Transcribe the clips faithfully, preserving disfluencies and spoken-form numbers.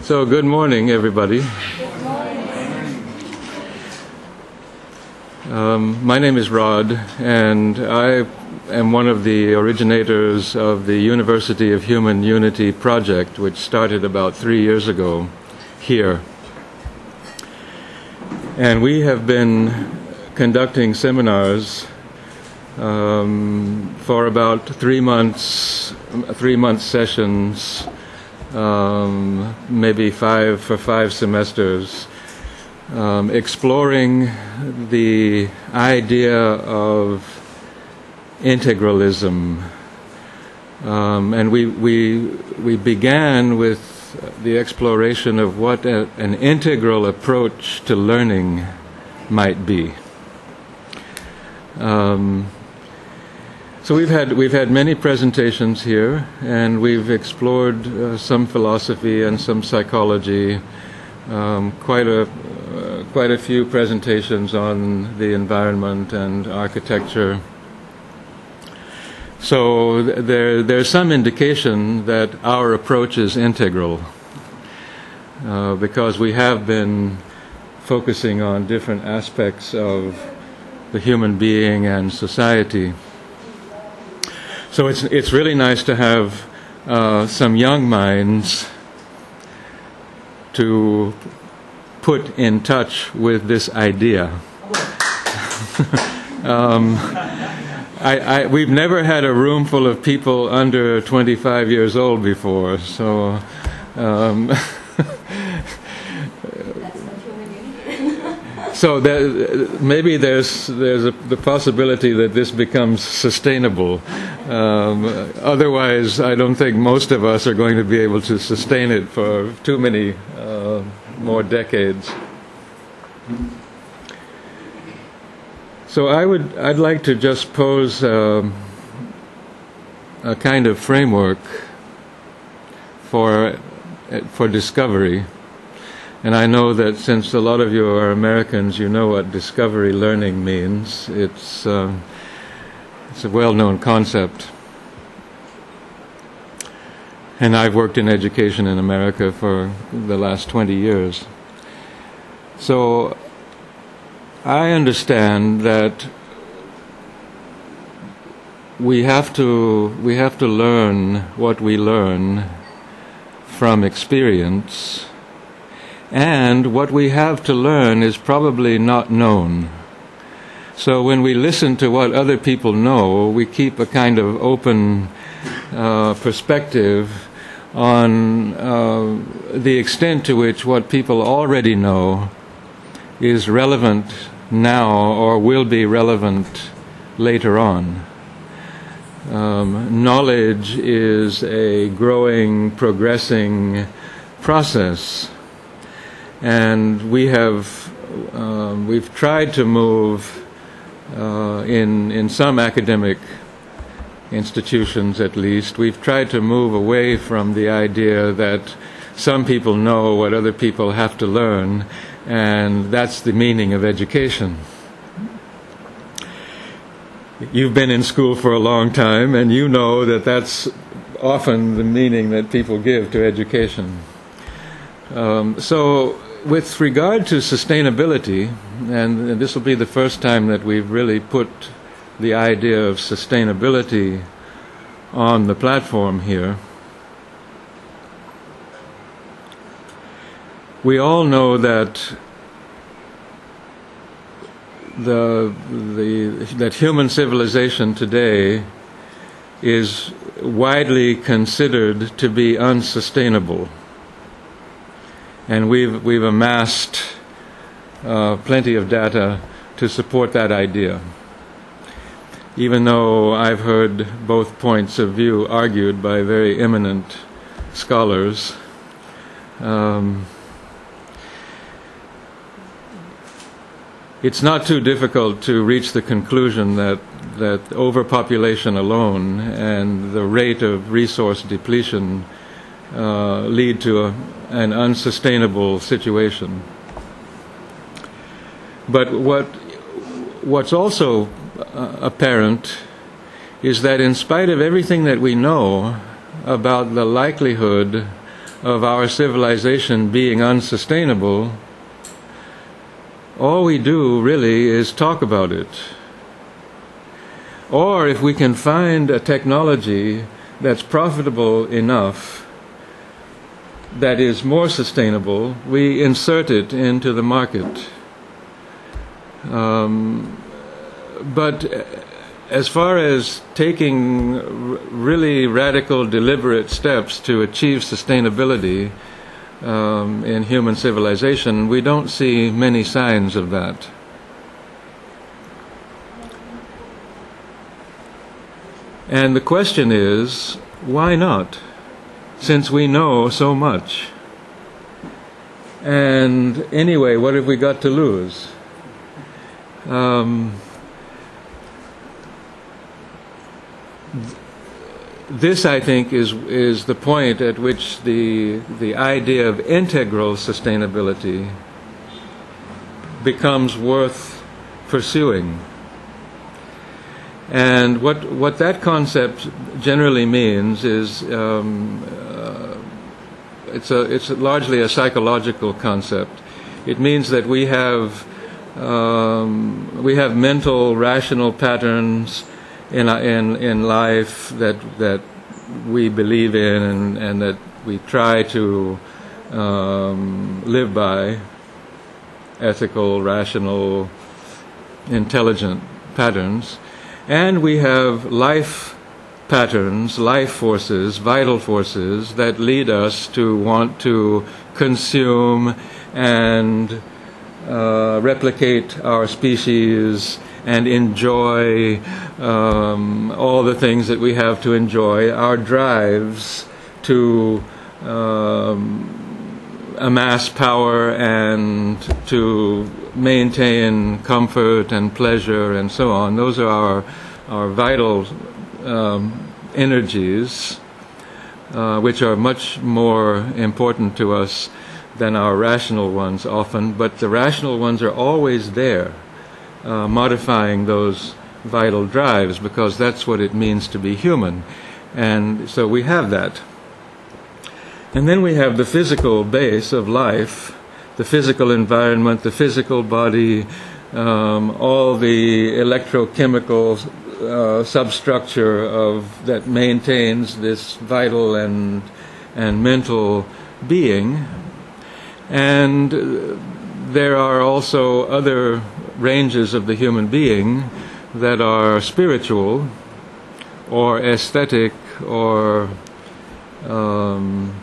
So, good morning, everybody. Um, my name is Rod, and I am one of the originators of the University of Human Unity project, which started about three years ago here. And we have been conducting seminars um, for about three months, three month sessions, um, maybe five for five semesters, um, exploring the idea of integralism. Um, and we, we, we began with the exploration of what a, an integral approach to learning might be. Um, so we've had we've had many presentations here, and we've explored uh, some philosophy and some psychology. Um, quite a uh, quite a few presentations on the environment and architecture. So th- there there's some indication that our approach is integral, uh, because we have been focusing on different aspects of the human being and society. So it's it's really nice to have uh, some young minds to put in touch with this idea. um, I, I, we've never had a room full of people under twenty-five years old before, so um, so that, maybe there's there's a, the possibility that this becomes sustainable. Um, otherwise, I don't think most of us are going to be able to sustain it for too many uh, more decades. So I would I'd like to just pose um, a kind of framework for for discovery. And I know that since a lot of you are Americans, you know what discovery learning means. It's uh, it's a well-known concept. And I've worked in education in America for the last twenty years. So I understand that we have to we have to learn what we learn from experience. And what we have to learn is probably not known. So when we listen to what other people know, we keep a kind of open uh, perspective on uh, the extent to which what people already know is relevant now or will be relevant later on. Um, knowledge is a growing, progressing process. And we have, um, we've tried to move uh, in in some academic institutions, at least, we've tried to move away from the idea that some people know what other people have to learn, and that's the meaning of education. You've been in school for a long time, and you know that that's often the meaning that people give to education. Um, so. With regard to sustainability, and this will be the first time that we've really put the idea of sustainability on the platform here, we all know that the, the that human civilization today is widely considered to be unsustainable. And we've we've amassed uh, plenty of data to support that idea. Even though I've heard both points of view argued by very eminent scholars, um, it's not too difficult to reach the conclusion that that overpopulation alone and the rate of resource depletion uh, lead to a an unsustainable situation. But what what's also uh, apparent is that in spite of everything that we know about the likelihood of our civilization being unsustainable, all we do really is talk about it. Or if we can find a technology that's profitable enough, that is more sustainable, we insert it into the market. Um, but as far as taking r- really radical, deliberate steps to achieve sustainability um, in human civilization, we don't see many signs of that. And the question is, why not? Since we know so much. And anyway, what have we got to lose? Um, th- this, I think, is is the point at which the the idea of integral sustainability becomes worth pursuing. And what what that concept generally means is um, uh, it's a it's largely a psychological concept. It means that we have um, we have mental, rational patterns in in in life that that we believe in and, and that we try to um, live by. Ethical, rational, intelligent patterns. And we have life patterns, life forces, vital forces that lead us to want to consume and uh, replicate our species and enjoy um, all the things that we have to enjoy, our drives to um, amass power and to maintain comfort and pleasure and so on. Those are our our vital um, energies, uh, which are much more important to us than our rational ones often, but the rational ones are always there, uh, modifying those vital drives, because that's what it means to be human. And so we have that. And then we have the physical base of life, the physical environment, the physical body, um, all the electrochemical uh, substructure of that maintains this vital and and mental being. And uh, there are also other ranges of the human being that are spiritual or aesthetic or um,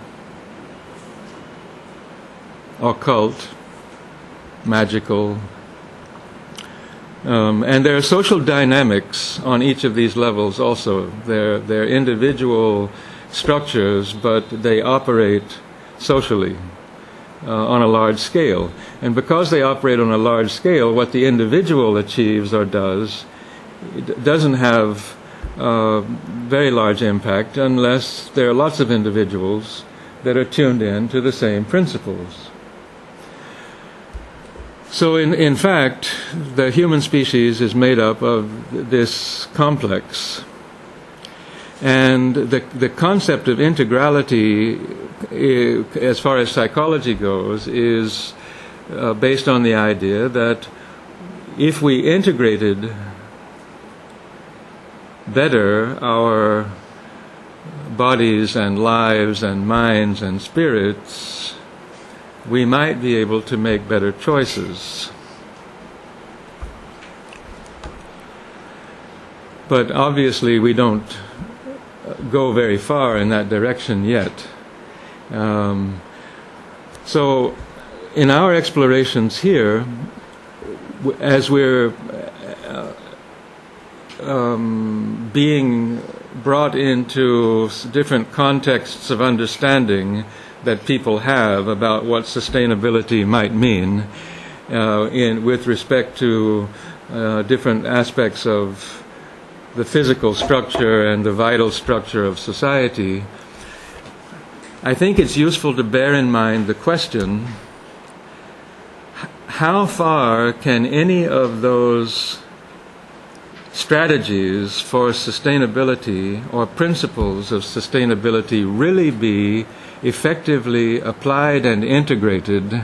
occult, magical. Um, and there are social dynamics on each of these levels also. They're, they're individual structures, but they operate socially uh, on a large scale. And because they operate on a large scale, what the individual achieves or does, it doesn't have uh, very large impact unless there are lots of individuals that are tuned in to the same principles. So in, in fact, the human species is made up of this complex. And the, the concept of integrality, uh, as far as psychology goes, is uh, based on the idea that if we integrated better our bodies and lives and minds and spirits, we might be able to make better choices. But obviously we don't go very far in that direction yet. Um, so in our explorations here, as we're uh, um, being brought into different contexts of understanding that people have about what sustainability might mean uh, in with respect to uh, different aspects of the physical structure and the vital structure of society, I think it's useful to bear in mind the question, how far can any of those strategies for sustainability or principles of sustainability really be effectively applied and integrated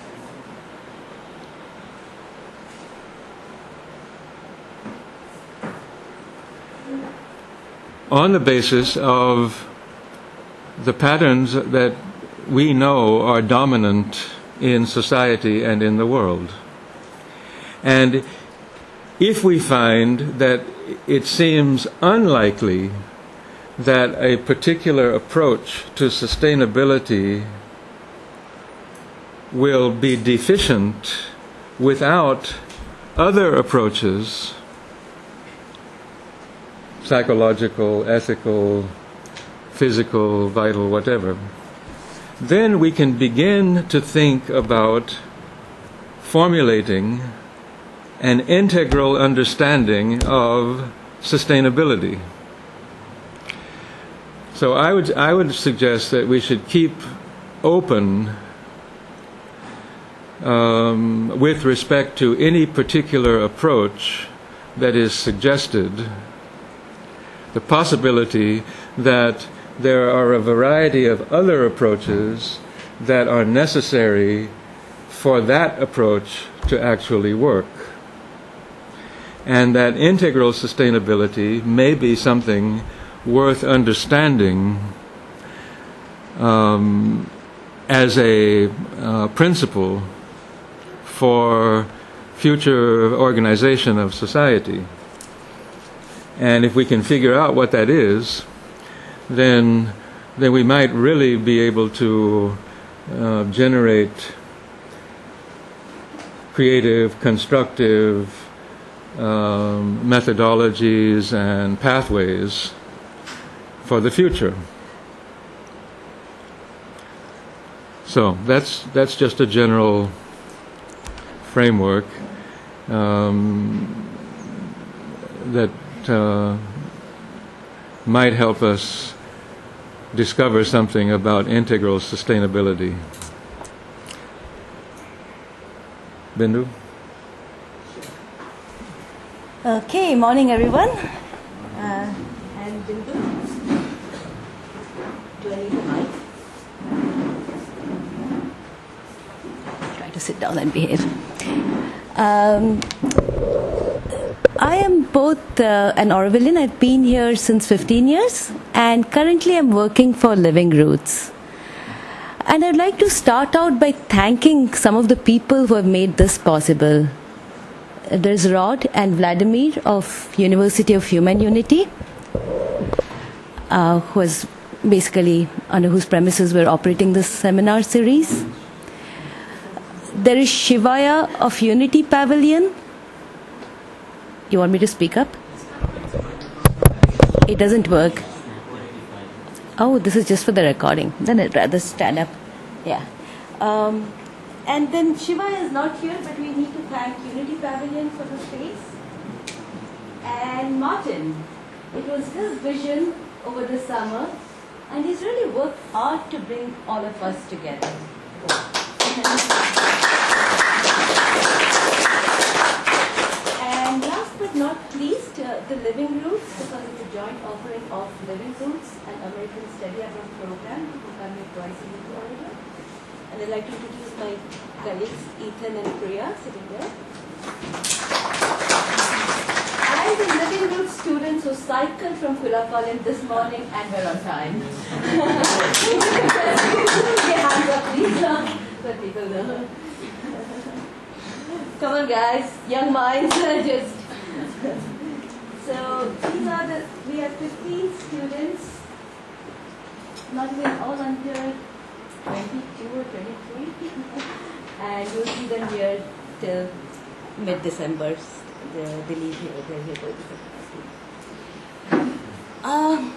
on the basis of the patterns that we know are dominant in society and in the world. And if we find that it seems unlikely that a particular approach to sustainability will be deficient without other approaches, psychological, ethical, physical, vital, whatever, then we can begin to think about formulating an integral understanding of sustainability. So I would, I would suggest that we should keep open um, with respect to any particular approach that is suggested, the possibility that there are a variety of other approaches that are necessary for that approach to actually work. And that integral sustainability may be something worth understanding um, as a uh, principle for future organization of society. And if we can figure out what that is, then then we might really be able to uh, generate creative, constructive um, methodologies and pathways for the future. So that's that's just a general framework um, that uh, might help us discover something about integral sustainability. Bindu? Okay, morning everyone. Uh, I'm Bindu. Do I need the mic? Try to sit down and behave. Um, I am both uh, an Aurovillean. I've been here since fifteen years, and currently I'm working for Living Roots. And I'd like to start out by thanking some of the people who have made this possible. There's Rod and Vladimir of University of Human Unity, uh, who is basically under whose premises we're operating this seminar series. There is Shivaya of Unity Pavilion. You want me to speak up? It doesn't work. Oh, this is just for the recording. Then I'd rather stand up. Yeah. Um, and then Shiva is not here, but we need to thank Unity Pavilion for the space. And Martin. It was his vision over the summer, and he's really worked hard to bring all of us together. And last but not least, uh, the Living Roots, because it's a joint offering of Living Roots and American Study Abroad program, who come here twice a week to Oregon. And I'd like to introduce my colleagues, Ethan and Priya, sitting there. And the Living Roots students who cycled from Philadelphia this morning and were on time. Your hands up, please, so people know. Come on, guys, young minds, just. So these are the, we have fifteen students, not even all under twenty-two or twenty-three, and you'll see them here till mid-December. They, they leave here, they're here till December. Um,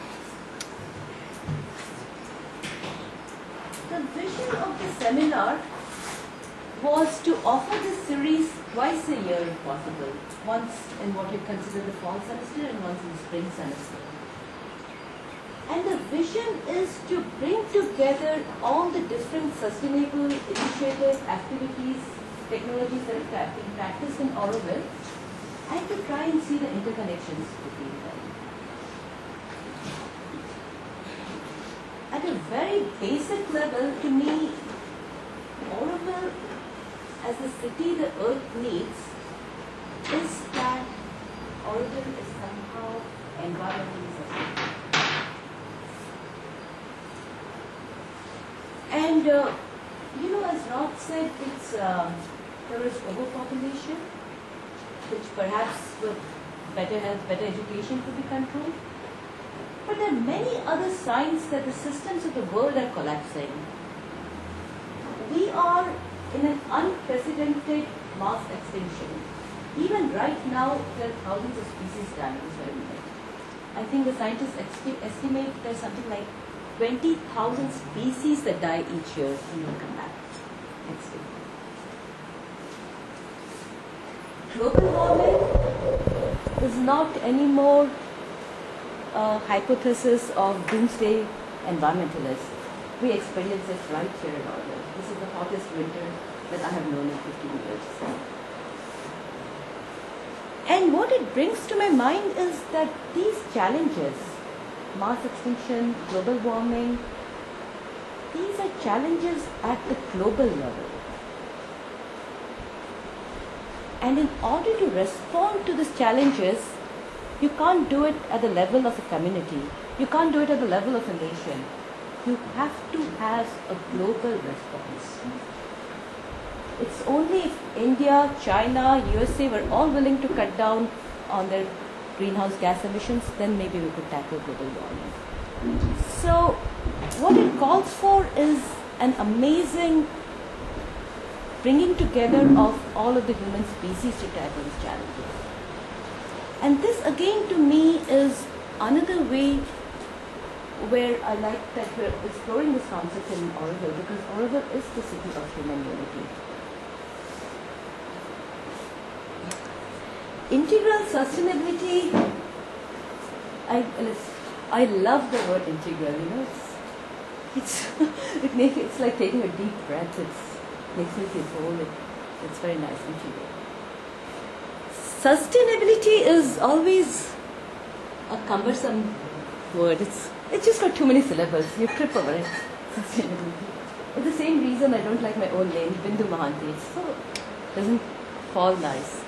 the vision of the seminar was to offer this series twice a year if possible, once in what we consider the fall semester and once in the spring semester. And the vision is to bring together all the different sustainable initiatives, activities, technologies that are being practiced in Auroville, and to try and see the interconnections between them. At at a very basic level, to me, Auroville, as the city the earth needs, is that Auroville is somehow environmentally sustainable. And, uh, you know, as Rod said, it's, uh, there is overpopulation, which perhaps with better health, better education could be controlled. But there are many other signs that the systems of the world are collapsing. We are in an unprecedented mass extinction. Even right now, there are thousands of species dying this very minute. I think the scientists esti- estimate there's something like twenty thousand species that die each year and will come back extinct. Global warming is not anymore a hypothesis of doomsday environmentalists. We experience it right here in Auroville. This is the hottest winter that I have known in fifteen years. And what it brings to my mind is that these challenges, mass extinction, global warming, these are challenges at the global level. And in order to respond to these challenges, you can't do it at the level of a community. You can't do it at the level of a nation. You have to have a global response. It's only if India, China, U S A were all willing to cut down on their greenhouse gas emissions, then maybe we could tackle global warming. So what it calls for is an amazing bringing together of all of the human species to tackle these challenges. And this again to me is another way where I like that we're exploring this concept in Auroville, because Auroville is the city of human unity. Integral sustainability, I, I love the word integral, you know, it's, it's, it makes, it's like taking a deep breath, it makes me feel whole, it, it's very nice, integral. Sustainability is always a cumbersome word, it's, it's just got too many syllables, you trip over it, sustainability. For the same reason I don't like my own name, Bindu Mahanti, it so doesn't fall nice.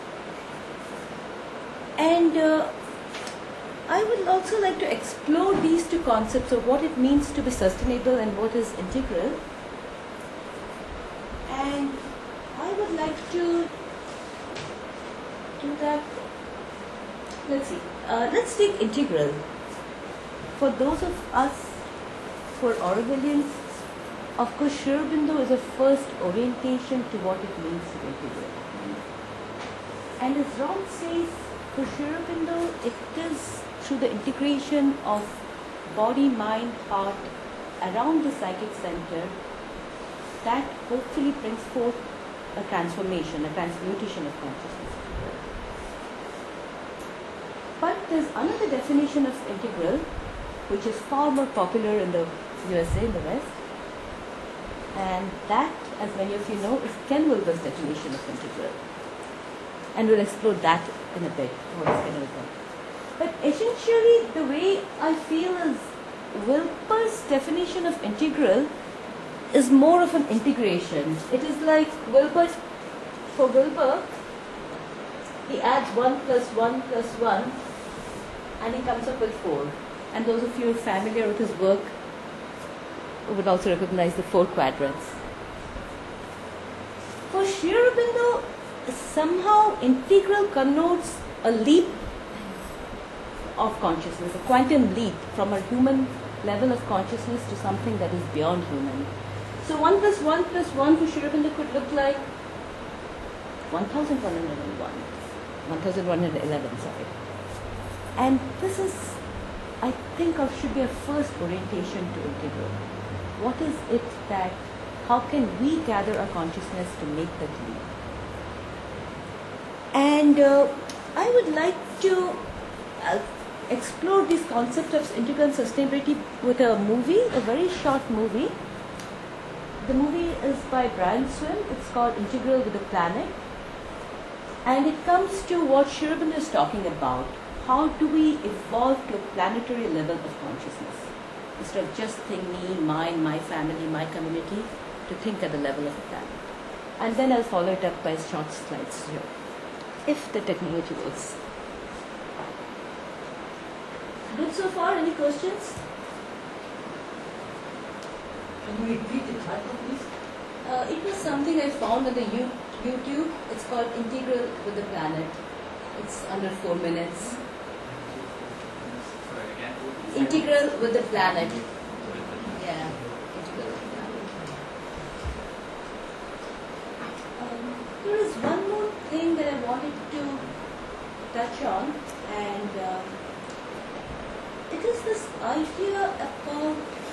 And uh, I would also like to explore these two concepts of what it means to be sustainable and what is integral. And I would like to do that. Let's see. Uh, let's take integral. For those of us, for Aurovillians, of course, Sri Aurobindo is a first orientation to what it means to be integral. And as Ron says, for Sri Aurobindo, it is through the integration of body, mind, heart around the psychic center that hopefully brings forth a transformation, a transmutation of consciousness. But there's another definition of integral, which is far more popular in the U S A, in the West. And that, as many of you know, is Ken Wilber's definition of integral. And we'll explore that in a bit. But essentially, the way I feel is Wilber's definition of integral is more of an integration. It is like Wilber, for Wilber, he adds one plus one plus one and he comes up with four. And those of you who are familiar with his work would also recognize the four quadrants. For Sri Aurobindo, somehow integral connotes a leap of consciousness, a quantum leap from a human level of consciousness to something that is beyond human. So one plus one plus one for Sri Aurobindo could look like one thousand one hundred one, one thousand one hundred eleven, sorry. And this is, I think, of should be a first orientation to integral. What is it that, how can we gather our consciousness to make that leap? And uh, I would like to uh, explore this concept of integral sustainability with a movie, a very short movie. The movie is by Brian Swim. It's called Integral with the Planet. And it comes to what Sri Aurobindo is talking about. How do we evolve to a planetary level of consciousness? instead of just think me, mine, my family, my community, to think at the level of the planet. And then I'll follow it up by short slides here, if the technology works. Good so far? Any questions? Can you repeat the title, please? Uh, it was something I found on the U- YouTube. It's called Integral with the Planet. It's under four minutes. Sorry, again. Integral with the Planet. Yeah, Integral with the Planet. Um, there is one more thing that I wanted to touch on, and um, it is this idea about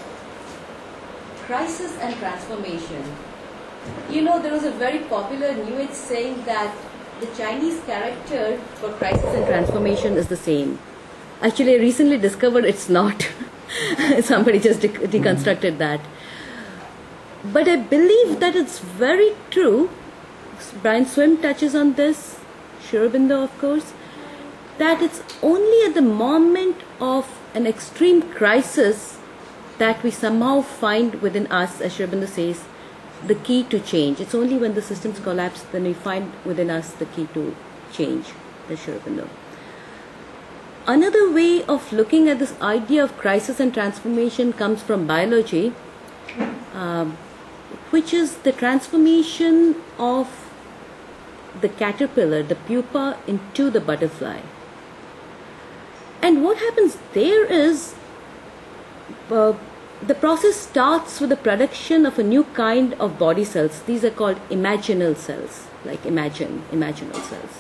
crisis and transformation. You know, there was a very popular New Age saying that the Chinese character for crisis and transformation is the same. Actually, I recently discovered it's not. Somebody just de- deconstructed that. But I believe that it's very true. Brian Swim touches on this, Sri Aurobindo, of course, that it's only at the moment of an extreme crisis that we somehow find within us, as Sri Aurobindo says, the key to change. It's only when the systems collapse then we find within us the key to change, as Sri Aurobindo. Another way of looking at this idea of crisis and transformation comes from biology, uh, which is the transformation of the caterpillar, the pupa, into the butterfly. And what happens there is uh, the process starts with the production of a new kind of body cells. These are called imaginal cells, like imagine, imaginal cells.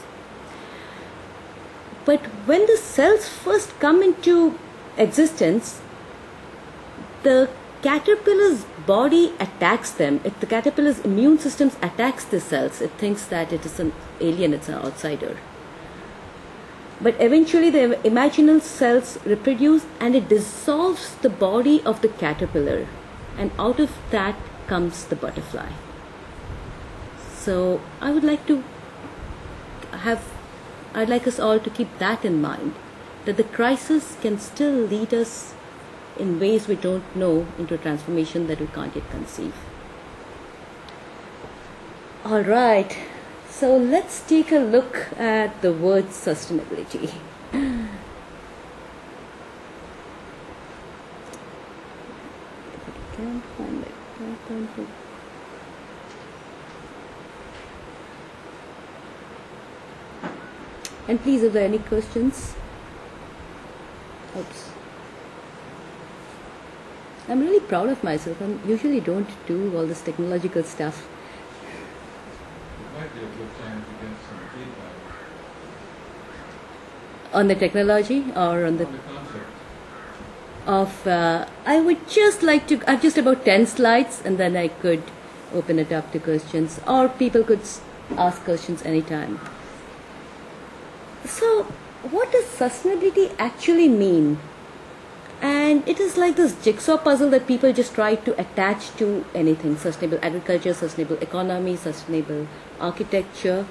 But when the cells first come into existence, the caterpillar's body attacks them. If the caterpillar's immune system attacks the cells, it thinks that it is an alien, it's an outsider. But eventually the imaginal cells reproduce and it dissolves the body of the caterpillar, and out of that comes the butterfly. So I would like to have, I'd like us all to keep that in mind, that the crisis can still lead us in ways we don't know into a transformation that we can't yet conceive. All right. So let's take a look at the word sustainability. Can't find it. Can't find it. And please, if there are any questions. Oops. I'm really proud of myself. I usually don't do all this technological stuff. Might be a good time to get some feedback On the technology or on the on the concept. of uh, I would just like to, I have just about ten slides, and then I could open it up to questions, or people could s- ask questions anytime. So what does sustainability actually mean? And it is like this jigsaw puzzle that people just try to attach to anything: sustainable agriculture, sustainable economy, sustainable architecture.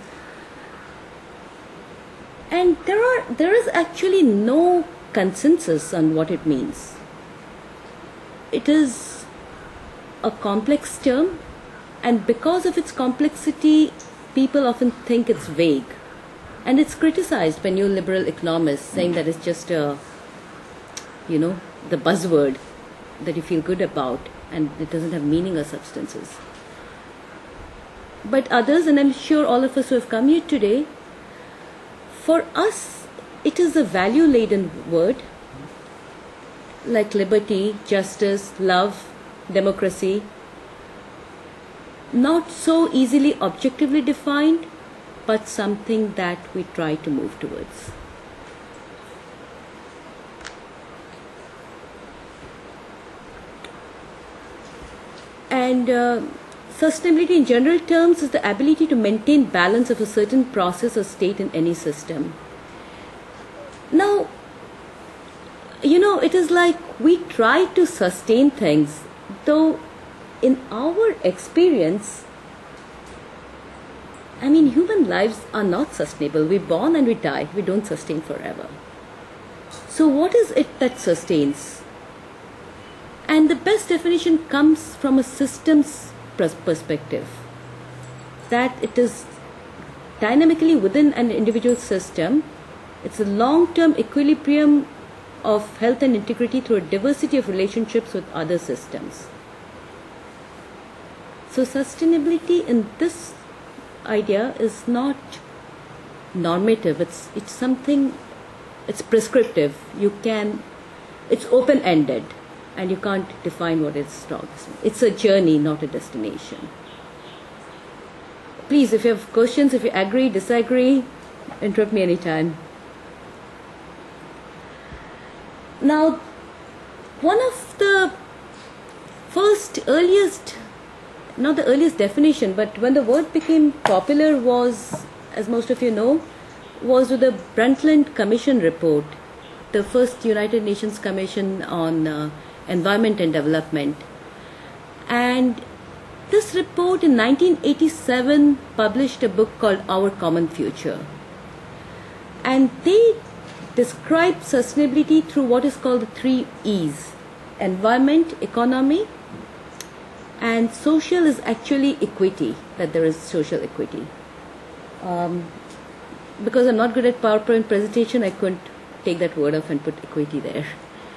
And there are there is actually no consensus on what it means. It is a complex term, and because of its complexity, people often think it's vague. And it's criticized by neoliberal economists, saying that it's just a, you know, the buzzword that you feel good about, and it doesn't have meaning or substances. But others, and I'm sure all of us who have come here today, for us, it is a value-laden word, like liberty, justice, love, democracy, not so easily objectively defined, but something that we try to move towards. And uh, sustainability in general terms is the ability to maintain balance of a certain process or state in any system. Now, you know, it is like we try to sustain things, though in our experience, I mean, human lives are not sustainable. We're born and we die. We don't sustain forever. So what is it that sustains? And the best definition comes from a systems pers- perspective, that it is dynamically within an individual system. It's a long-term equilibrium of health and integrity through a diversity of relationships with other systems. So sustainability in this idea is not normative. It's it's something, it's prescriptive. You can, it's open-ended, and you can't define what it's strong. It's a journey, not a destination. Please, if you have questions, if you agree, disagree, interrupt me anytime. Now, one of the first earliest, not the earliest definition, but when the word became popular was, as most of you know, was with the Brundtland Commission report, the first United Nations Commission on uh, Environment and Development. And this report in nineteen eighty-seven published a book called Our Common Future. And they describe sustainability through what is called the three E's: environment, economy, and social is actually equity, that there is social equity. Um, because I'm not good at PowerPoint presentation, I couldn't take that word off and put equity there.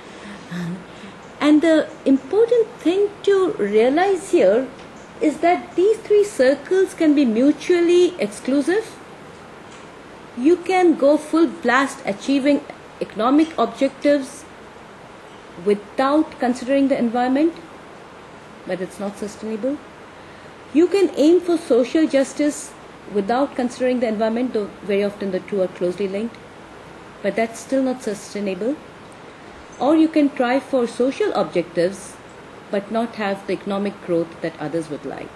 And the important thing to realize here is that these three circles can be mutually exclusive. You can go full blast achieving economic objectives without considering the environment, but it's not sustainable. You can aim for social justice without considering the environment, though very often the two are closely linked, but that's still not sustainable. Or you can try for social objectives but not have the economic growth that others would like.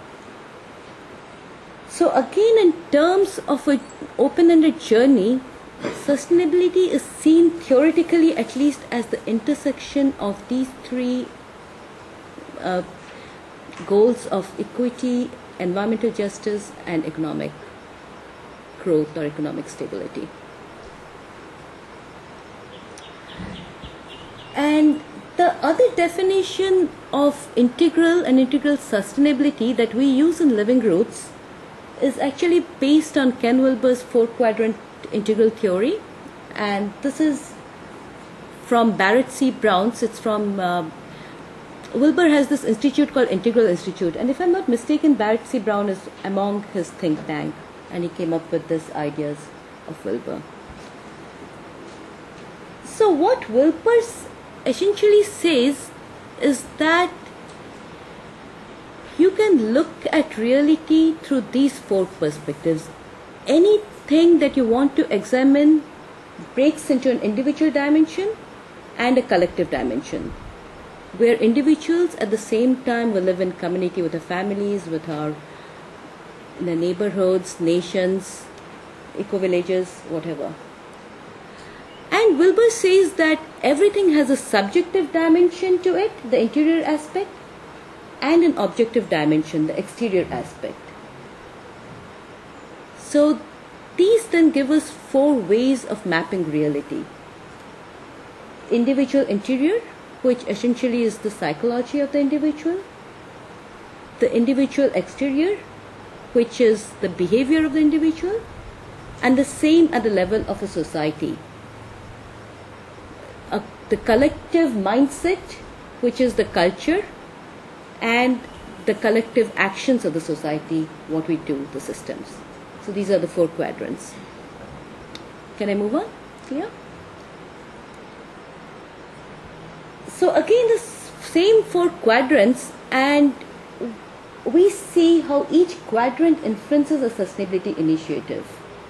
So again, in terms of an open-ended journey, sustainability is seen theoretically at least as the intersection of these three uh, goals of equity, environmental justice, and economic growth or economic stability. And the other definition of integral and integral sustainability that we use in Living Roots is actually based on Ken Wilber's four-quadrant integral theory, and this is from Barrett C. Brown's. It's from uh, Wilber has this institute called Integral Institute, and if I'm not mistaken, Barrett C. Brown is among his think tank, and he came up with these ideas of Wilber. So what Wilber essentially says is that you can look at reality through these four perspectives. Anything that you want to examine breaks into an individual dimension and a collective dimension, where individuals at the same time will live in community with our families, with our in the neighborhoods, nations, eco-villages, whatever. And Wilber says that everything has a subjective dimension to it, the interior aspect, and an objective dimension, the exterior aspect. So these then give us four ways of mapping reality. Individual interior, which essentially is the psychology of the individual. The individual exterior, which is the behavior of the individual. And the same at the level of a society. Uh, the collective mindset, which is the culture, and the collective actions of the society, what we do, the systems. So these are the four quadrants. Can I move on? Yeah. So again, the same four quadrants, and we see how each quadrant influences a sustainability initiative.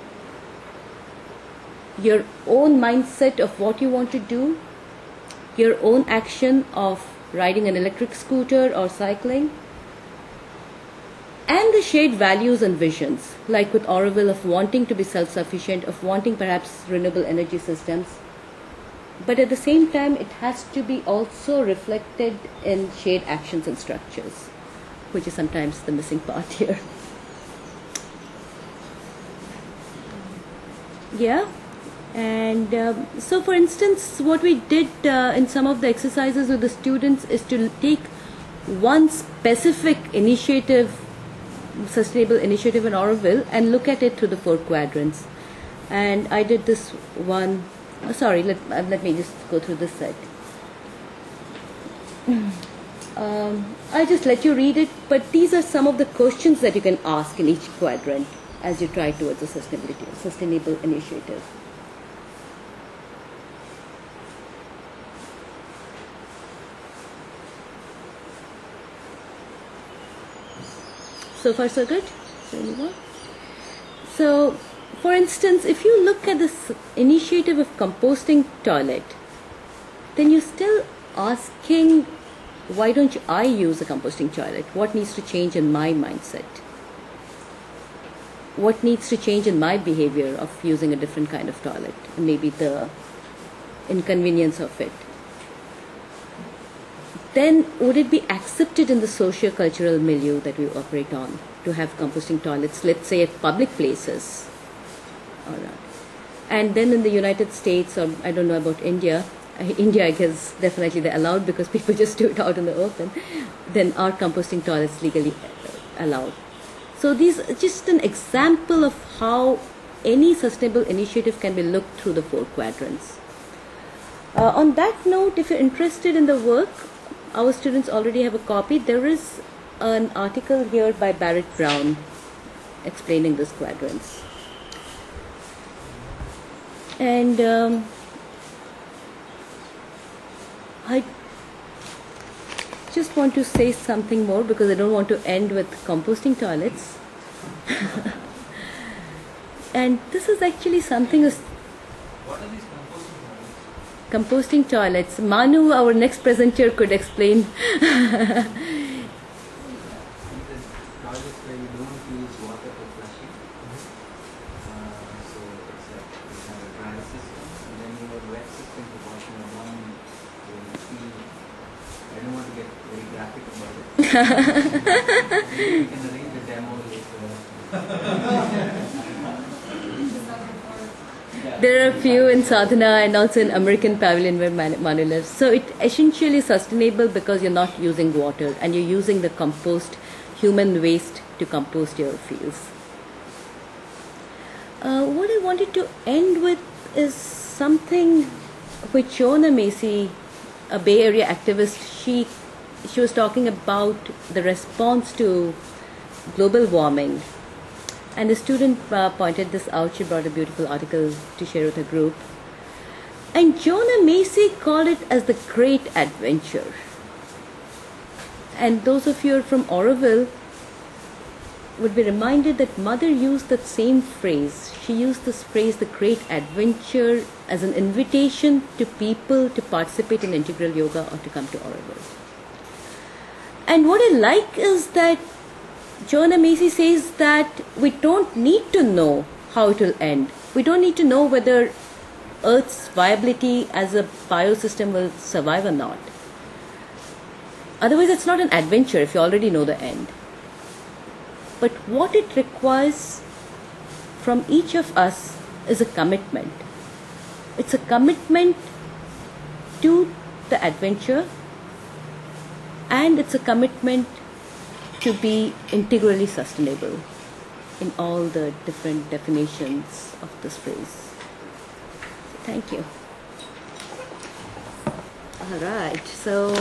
Your own mindset of what you want to do, your own action of riding an electric scooter or cycling, and the shared values and visions, like with Auroville of wanting to be self-sufficient, of wanting perhaps renewable energy systems. But at the same time, it has to be also reflected in shared actions and structures, which is sometimes the missing part here. Yeah. And um, so, for instance, what we did uh, in some of the exercises with the students is to take one specific initiative, sustainable initiative in Oroville, and look at it through the four quadrants. And I did this one. Oh, sorry, let uh, let me just go through this set. Um, I'll just let you read it, but these are some of the questions that you can ask in each quadrant as you try towards a sustainability, sustainable initiative. So far, so good? So, anyone? So, for instance, if you look at this initiative of composting toilet, then you're still asking, why don't I use a composting toilet? What needs to change in my mindset? What needs to change in my behavior of using a different kind of toilet? And maybe the inconvenience of it. Then would it be accepted in the socio-cultural milieu that we operate on to have composting toilets, let's say at public places? All right. And then in the United States, or I don't know about India, uh, India I guess definitely they're allowed because people just do it out in the open, then are composting toilets legally allowed? So these are just an example of how any sustainable initiative can be looked through the four quadrants. Uh, on that note, if you're interested in the work, our students already have a copy. There is an article here by Barrett Brown explaining these quadrants. And um, I just want to say something more because I don't want to end with composting toilets. And this is actually something. What are these Composting toilets. Manu, our next presenter, could explain. These are toilets where you don't use water for flushing. Uh, so it's a, it's a dry system. And then you have a wet system for washing your lawn. I don't want to get very graphic about it. We can arrange a demo later. There are a few in Sadhana and also in American Pavilion where Manu lives. So it essentially is sustainable because you're not using water and you're using the compost, human waste to compost your fields. Uh, what I wanted to end with is something which Shona Macy, a Bay Area activist, she, she was talking about the response to global warming. And the student uh, pointed this out. She brought a beautiful article to share with her group. And Shona Macy called it as the great adventure. And those of you who are from Oroville would be reminded that Mother used that same phrase. She used this phrase, the great adventure, as an invitation to people to participate in integral yoga or to come to Oroville. And what I like is that Shona Macy says that we don't need to know how it will end. We don't need to know whether Earth's viability as a biosystem will survive or not. Otherwise, it's not an adventure if you already know the end. But what it requires from each of us is a commitment. It's a commitment to the adventure, and it's a commitment to be integrally sustainable in all the different definitions of this phrase. Thank you. All right, so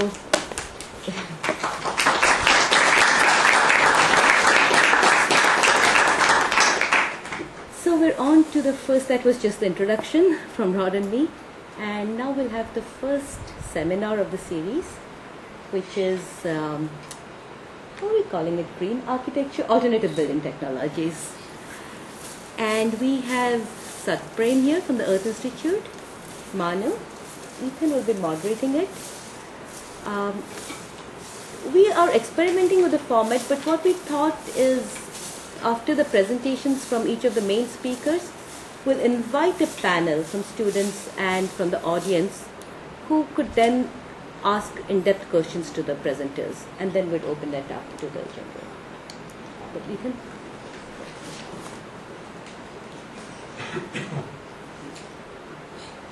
so we're on to the first. That was just the introduction from Rod and me, and now we'll have the first seminar of the series, which is um, how are we calling it? Green architecture, alternative building technologies. And we have Satprem here from the Earth Institute. Manu, Ethan will be moderating it. Um, we are experimenting with the format, but what we thought is, after the presentations from each of the main speakers, we'll invite a panel from students and from the audience who could then ask in-depth questions to the presenters, and then we'd open that up to the general. But Ethan?